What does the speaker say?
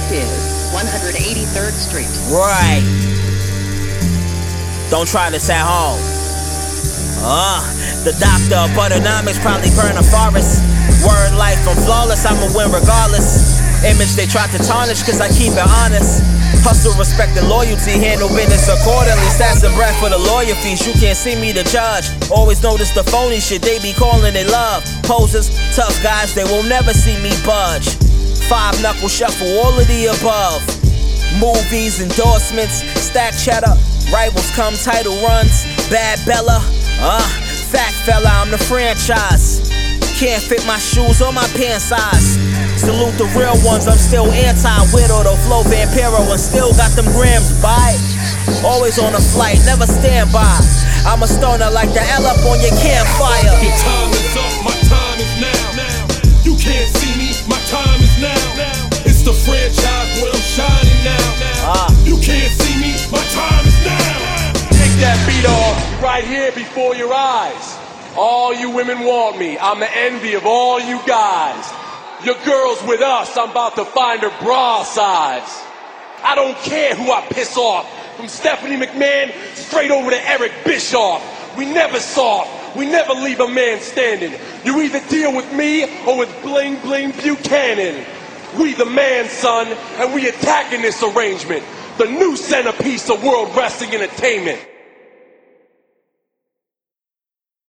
is 183rd Street. Right. Don't try this at home. The doctor of Butternomics probably burn a forest. Word life, I'm flawless, I'ma win regardless. Image they try to tarnish cause I keep it honest. Hustle, respect, and loyalty, handle business accordingly. Stats and breath for the lawyer fees, you can't see me the judge. Always notice the phony shit, they be calling it love. Posers, tough guys, they will never see me budge. 5-knuckle shuffle, all of the above. Movies, endorsements, stack cheddar. Rivals come, title runs, bad Bella. Fat fella, I'm the franchise. Can't fit my shoes or my pant size. Salute the real ones, I'm still anti-widow. The flow Vampiro and still got them grams by. Always on a flight, never stand by. I'm a stoner like the L up on your campfire. Your time is up, my time is now. You can't see me, my time is now. It's the franchise where I'm shining now. You can't see me, my time is now. Take that beat off right here before your eyes. All you women want me, I'm the envy of all you guys. Your girl's with us, I'm about to find her bra size. I don't care who I piss off, from Stephanie McMahon straight over to Eric Bischoff. We never soft, we never leave a man standing. You either deal with me or with Bling Bling Buchanan. We the man, son, and we attacking this arrangement. The new centerpiece of World Wrestling Entertainment.